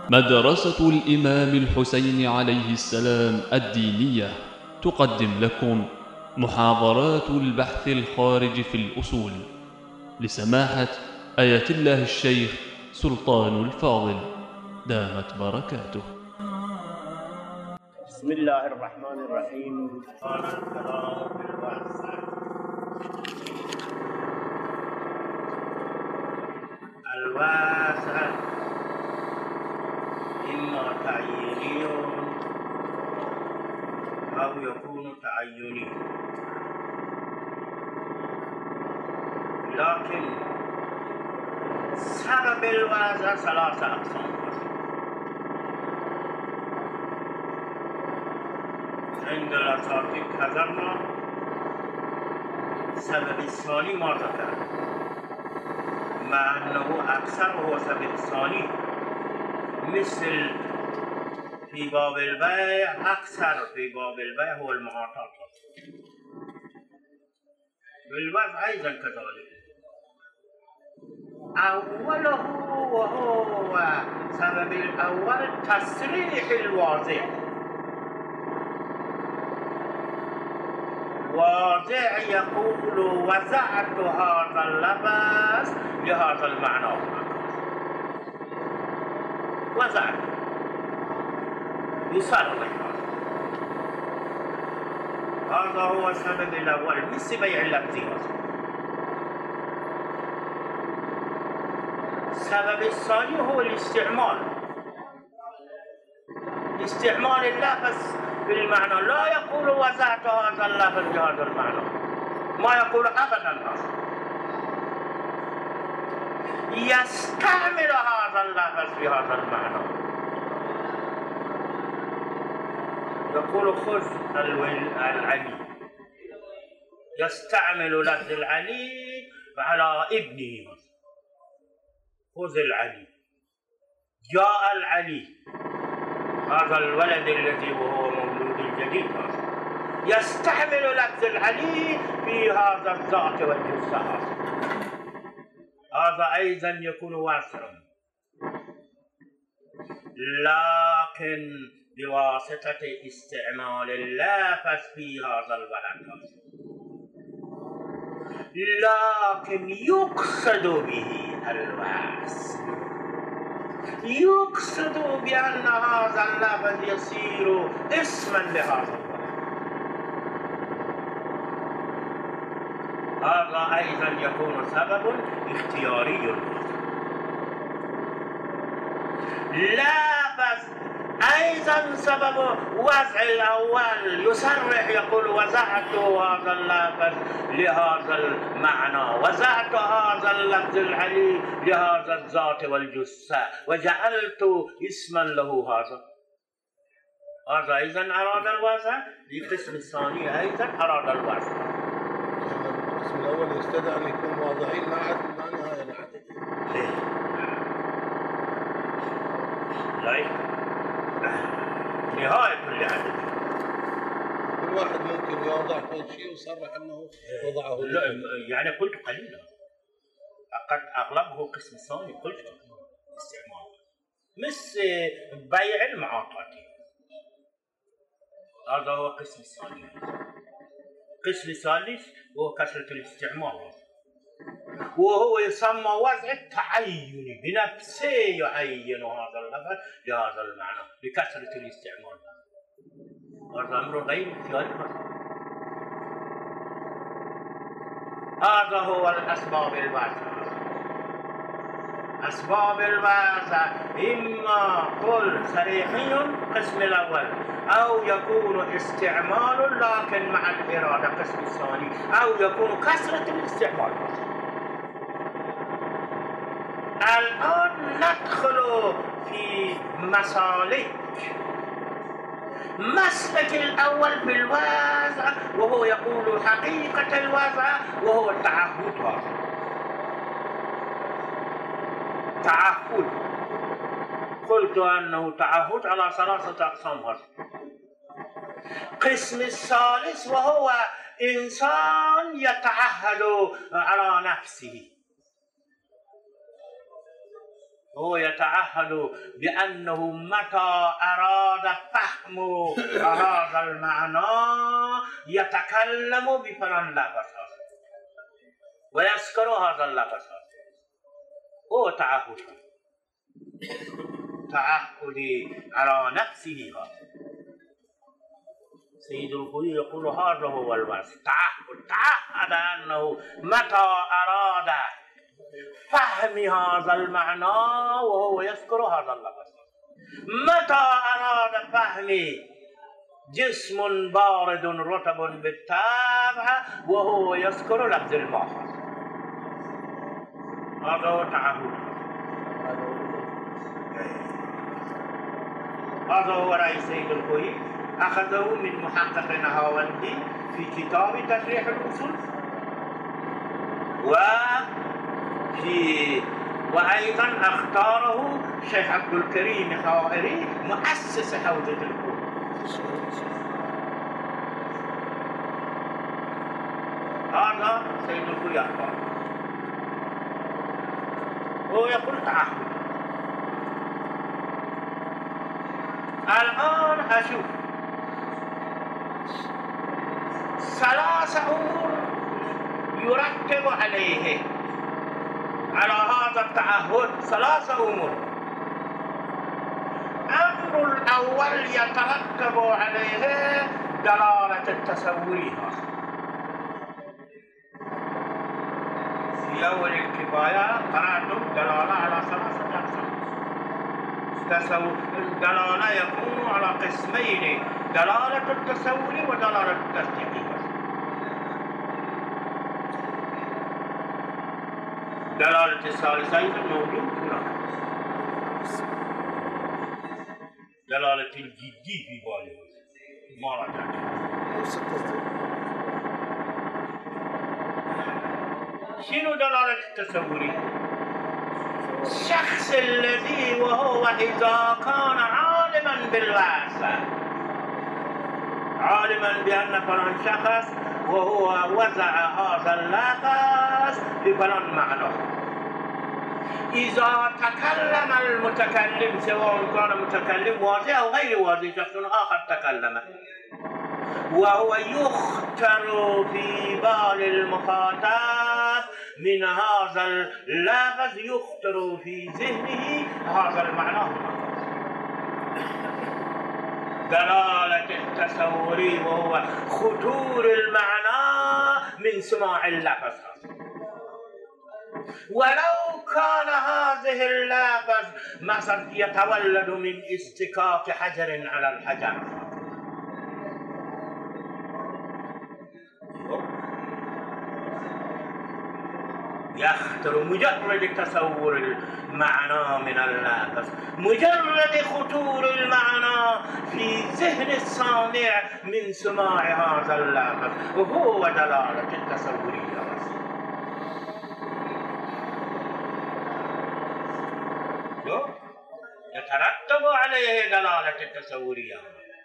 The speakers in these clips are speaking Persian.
مدرسة الإمام الحسين عليه السلام الدينية تقدم لكم محاضرات البحث الخارج في الأصول لسماحة آية الله الشيخ سلطان الفاضل دامت بركاته. بسم الله الرحمن الرحيم. قال الكلام بالواسع. الواسع إما تعييني أو يكون تعيني، لكن سبب الواسع ثلاثة أقسام. عند الأساتذة حذرنا السبب الثاني ما ذكر، مع أنه أكثر هو السبب الثاني، مثل في باب البيع أكثر في باب البيع هو المعاطاة، بالوضع أيضا كذلك. أوله وهو سبب الأول تصريح الواضع، واضع يقول وضعت هذا اللباس لهذا المعنى، وضعت يصرح، هذا هو السبب الأول مثل بيع اللفظ. السبب الثاني هو الاستعمال، استعمال اللفظ بالمعنى، لا يقول وضعت هذا اللفظ بهذا المعنى، ما يقول أبدا هذا، يستعمل هذا اللفظ بهذا المعنى، يقول خذ العلي، يستعمل لفظ العلي على ابنه، خذ العلي، جاء العلي، هذا الولد الذي وهو مولود الجديد، يستعمل لفظ العلي في هذا الذات والجزء، هذا أيضا يكون واسعا، لكن بواسطة استعمال اللفظ في هذا الولد، لكن يقصد به الواسع، يقصد بأن هذا اللفظ يصير اسما لهذا الولد، هذا أيضا يكون سبب اختياري. لفظ أيضا سبب وضع الأول يصرح، يقول وضعت هذا اللفظ لهذا المعنى، وضعت هذا اللفظ العلي لهذا الذات والجثة، وجعلت اسما له، هذا أيضا أراد الوضع. القسم الثاني أيضا أراد الوضع. القسم الأول يستدعي أن يكون واضعين مع نهاية العدد. نهاية كل عدد، كل واحد ممكن يوضع كل شيء ويصرح أنه وضعه. لا يعني قلت قليلا، قد أغلبه قسم ثاني قلت استعمال، مثل بيع المعاطاة، هذا هو قسم ثاني. قسم ثالث هو كثرة الاستعمال، وهو يسمى وضع التعين، بنفسه يعين هذا اللفظ لهذا المعنى لكثرة الاستعمال، هذا أمر غير اختياري. هذا هو الأسباب الواسعة. أسباب الواسعة إما قل صريحي قسم الأول، أو يكون استعمال لكن مع الإرادة قسم الثاني، أو يكون كثرة الاستعمال. الآن ندخل في مسالك. مسلك الأول بالوضع، وهو يقول حقيقة الوضع وهو التعهد. تعهد قلت أنه تعهد على ثلاثة أقسام. قسم الثالث وهو إنسان يتعهد على نفسه، هو يتعهد بأنه متى أراد فهم هذا المعنى يتكلم بفلان لفظ ويذكر هذا اللفظ. هو تعهد على نفسه. سيد الخوي يقول هذا هو الوصف، تعهد أنه متى أراد فهم هذا المعنى وهو يذكر هذا اللفظ، متى أراد فهم جسم بارد رطب بالتابع وهو يذكر لفظ الماء. هذا هو تعهد. هذا هو رأي سيد الخوي، أخذه من محقق نهاوندي في كتاب تشريح الأصول، وأيضا اختاره شيخ عبد الكريم خائري مؤسس حوزة الكون. هذا سيد الخوي أخبار. هو يقول تعهد. الآن أشوف 3 أمور يرتب عليه على هذا التعهد. 3 أمور. الأمر الأول يترتب عليه دلالة التسورية. في أول الكفاية قرأتم دلالة على 3 أقسام. الدلالة يكون على قسمين: دلالة التسوري ودلالة التصديقية. دلالة الثالثة أيضا موجود هنا، دلالة الجدي في باله ما رجعت. شنو دلالة التسوري؟ الشخص الذي وهو إذا كان عالما بالواسع، عالما بأن فلان شخص وهو وزع هذا اللفظ بفلان معنى، إذا تكلم المتكلم سواء كان متكلم واضح أو غير واضح، شخص آخر تكلم وهو يخطر في بال المخاطب من هذا اللفظ، يخطر في ذهنه هذا المعنى. دلالة التسوري وهو خطور المعنى من سماع اللفظ، ولو كان هذه اللفظ مثلا يتولد من استكاك حجر على الحجر. يخطر مجرد تصور المعنى من اللفظ، مجرد خطور المعنى في ذهن السامع من سماع هذا اللفظ، وهو دلالة التسورية. يترتب عليه دلالة التسورية.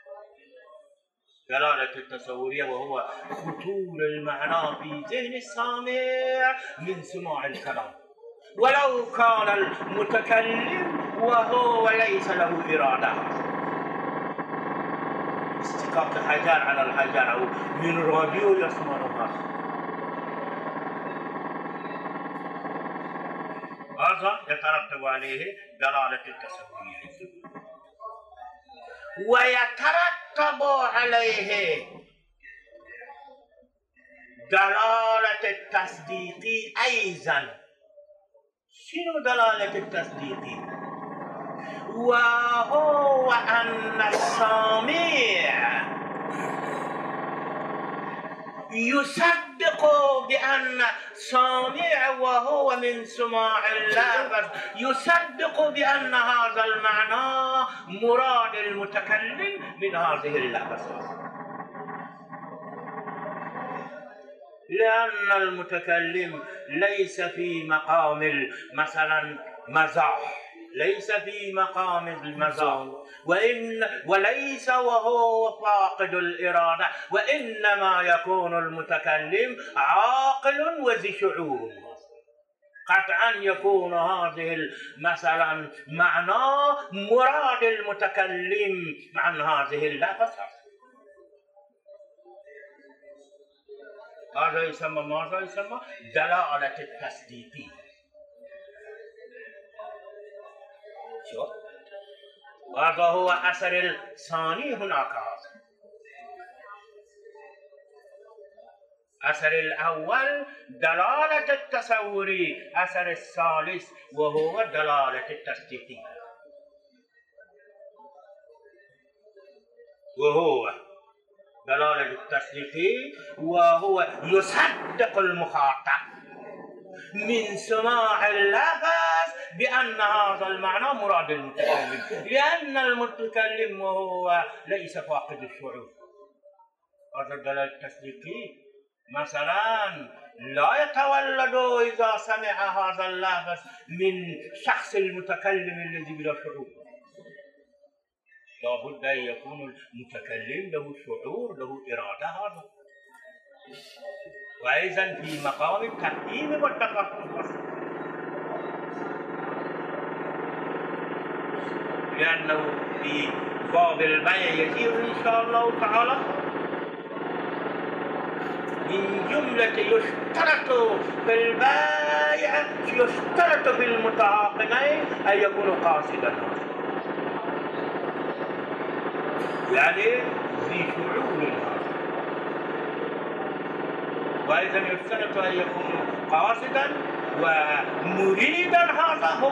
دلالة التسورية وهو خطور المعنى في ذهن السامع من سماع الكلام، ولو كان المتكلم وهو ليس له إرادة. استكاك حجر على الحجر أو من راديو يسمعها، هذا يترتب عليه دلالة التسورية. ويترتب عليه دلالة التصديق أيضا. شنو دلالة التصديق؟ وهو أن السامع يصدق بأن سامع وهو من سماع اللفظ يصدق بأن هذا المعنى مراد المتكلم من هذه اللفظ، لأن المتكلم ليس في مقام مثلا مزاح، ليس في مقام المزاح، وليس وهو فاقد الإرادة، وإنما يكون المتكلم عاقل وذي شعور قطعا يكون هذه مثلا معنى مراد المتكلم عن هذه اللفظ. هذا يسمى ماذا؟ يسمى دلالة التصديقية. شو؟ هذا هو أثر الثاني هناك. أثر الأول دلالة التصوري، أثر الثالث وهو دلالة التصديقي، وهو دلالة التصديقي وهو يصدق المخاطب من سماع اللفظ بأن هذا المعنى مراد المتكلم، لأن المتكلم وهو ليس فاقد الشعور. هذا الدلالة التصديقي مثلا لا يتولد إذا سمع هذا اللفظ من شخص المتكلم الذي بلا شعور. لابد أن يكون المتكلم له شعور، له إرادة. هذا وأيضا في مقام التفهيم والتفهم، لأنه في باب البيع يجيء إن شاء الله تعالى من جملة يشترط في البائع، يشترط في المتعاقدين أن يكونوا قاصدا، يعني ذي شعور. وأيضا يشترط أن يكونوا قاصدا ومريدا. هذا هو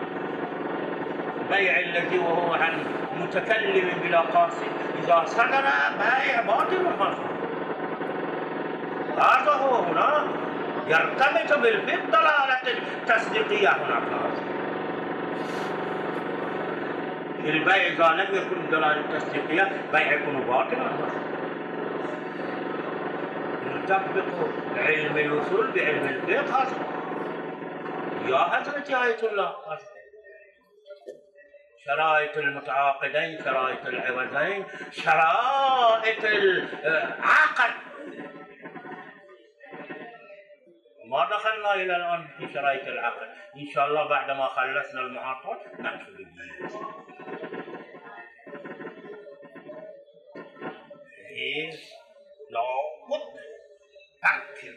البيع الذي وهو عن متكلم بلا قاصد إذا صدر بائع باطل حاصل. هذا هو هنا يرتبط بالدلالة التصديقية. هناك البيع إذا لم يكن دلالة تصديقية بيع يكون باطلا. نطبق علم الوصول بعلم الفقه. يا حضرة آية الله، شرائط المتعاقدين، شرائط العوضين، شرائط العقد. ما دخلنا إلى الآن في شرائط العقد. إن شاء الله بعد ما خلصنا المعاقد ندخل فيه. لابد فكر.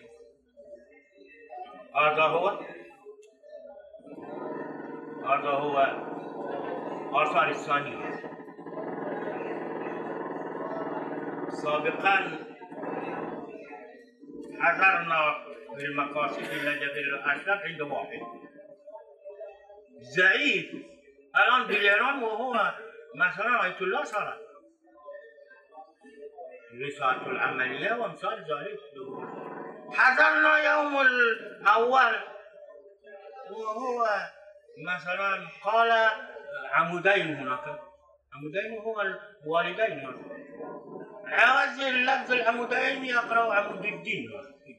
هذا هو آثار الثانية. سابقا حضرنا بالمقاصد النجف الأشرف عند واحد ضعيف الآن بالإيران، وهو مثلا آية الله صار رسالة العملية وامثال ذلك. حضرنا يوم الأول وهو مثلا قال عمودين. هناك عمودين وهو الوالدين. عاوز اللفظ العمودين يقرأ عمود الدين.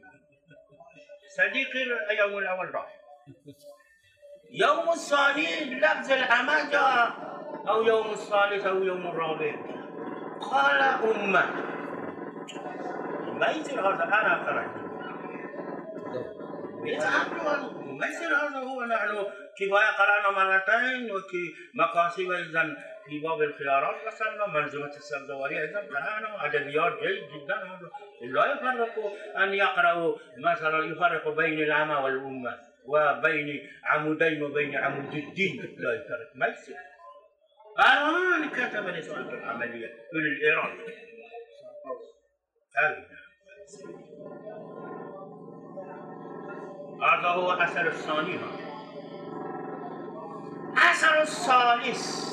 صديقي يوم الأول راح، يوم الثاني لفظ العمى جاء، أو يوم الثالث أو يوم الرابع قال أمة. ما يصير هذا. أنا قرأت ما يصير هذا. هو نحن كفاية قرأنا مرتين، وفي مقاصد أيضا في باب الخيارات مثلا منظومة السبزواري أيضا قرأنا أدبيات جيد جدا. هذا لا يفرق أن يقرأوا مثلا يفرق بين العمى والأمة وبين عمودين وبين عمود الدين. لا يفرق. ما يصير. الآن كتب رسالة العملية في الإيران. هذا هو أثر الثاني. أثر الثالث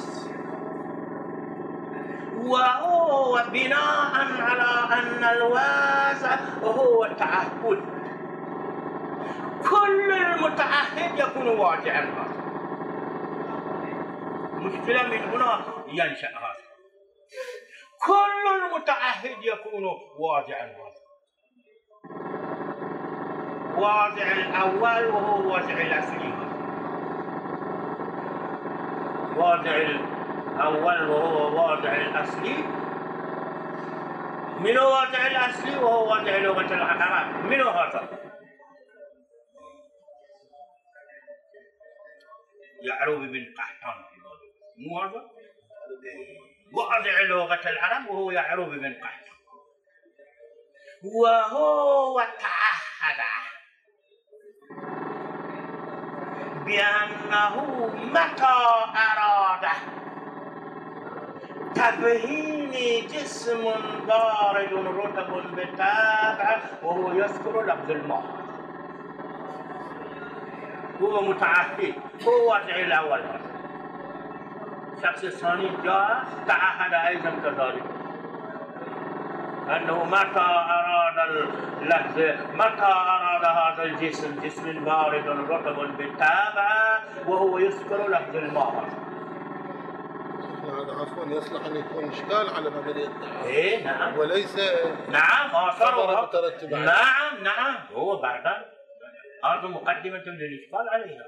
وهو بناء على أن الوازع هو التعهد. كل المتعهد يكون واجعا. مشكلة من هنا ينشأ هذا. كل المتعهد يكون واجعا. واجع الأول وهو واجع الأصلي. واجع الأول وهو واجع الأصلي. من هو واجع الأصلي وهو واجع لغة العرب؟ من هذا؟ يعروب بن قحطان مو هذا؟ واضع لغة العرب وهو يعروب بن قحطان، وهو تعهد بأنه متى أراد تبهين جسم بارد رطب بالتابع وهو يذكر لفظ الماء، هو متعهد، هو وضع الأول. الشخص الثاني جاء تعهد أيضا كذلك أنه متى أراد اللفظ، متى أراد هذا الجسم جسم بارد رطب بالتابع وهو يذكر لفظ الماء. هذا عفوا يصلح ان يكون اشكال على مبادئ التعارض. ايه نعم وليس نعم خبر مترتب عليه. نعم هو بعد هذا مقدمة للإشكال عليها.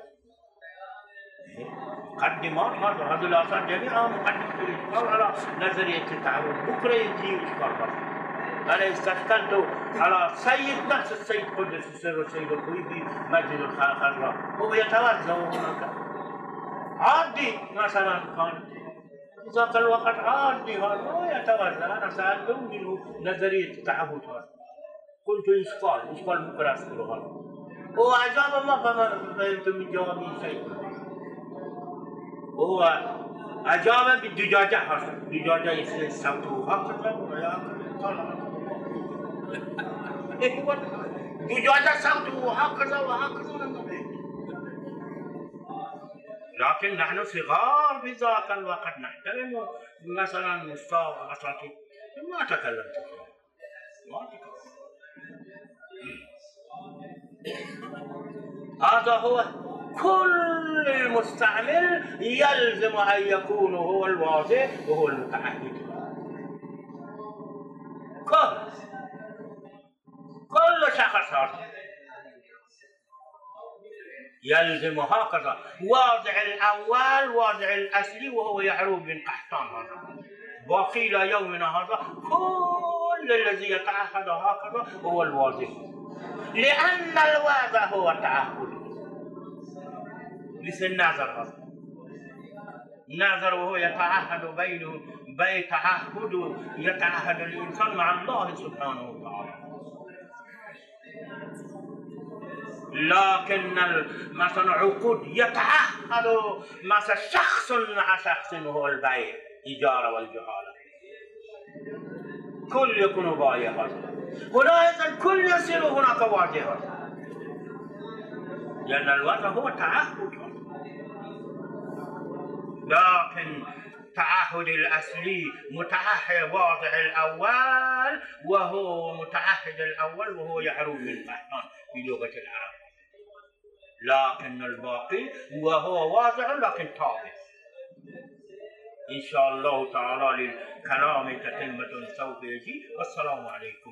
مقدمات هذه الآثار جميعها مقدمة للإشكال على نظرية التعارض. بكرة يجي إشكال بس. أنا استشكلت على سيد نفس السيد قدس السر والسيد الخوي في مسجد الخضراء، هو يتوزع هناك عادي مثلا كان ذاك الوقت عادي هذا يتوزع. أنا سألته منه نظرية التعهد هذا، قلت إشكال بكرة أذكره هذا، هو أجاب ما فهمت من جوابي شيء. هو أجاب بالدجاجة هذا، دجاجة يصير صوته هكذا ويأكل طلع دجاجة صوته هكذا وهكذا. لكن نحن صغار في ذاك الوقت نحترم مثلا أستاذ أساتذة ما تكلمت هذا هو كل المستعمل يلزم أن يكون هو الواضح وهو المتعهد. كل شخص هذا يلزم هكذا واضع الأول واضع الأصلي وهو يعروب بن قحطان هذا. باقي إلى يومنا هذا كل الذي يتعهد هكذا هو الواضح، لأن الواضح هو التعهد. مثل الناظر هذا، الناظر وهو يتعهد بينه يتعهد الإنسان مع الله سبحانه وتعالى. لكن مثلا عقود يتعهد مثلا شخص مع شخص وهو البيع إيجار والجهالة، كل يكون بايعا. هنا أيضا كل يصير هناك واجبا، لأن الوضع هو تعهد. لكن تعهد الأصلي متعهد واضع الأول وهو متعهد الأول وهو يعروب بن قحطان بلغة العرب، لكن الباقي وهو واضع لكن تابع. إن شاء الله تعالى للكلام تتمة سوف يجي. والسلام عليكم.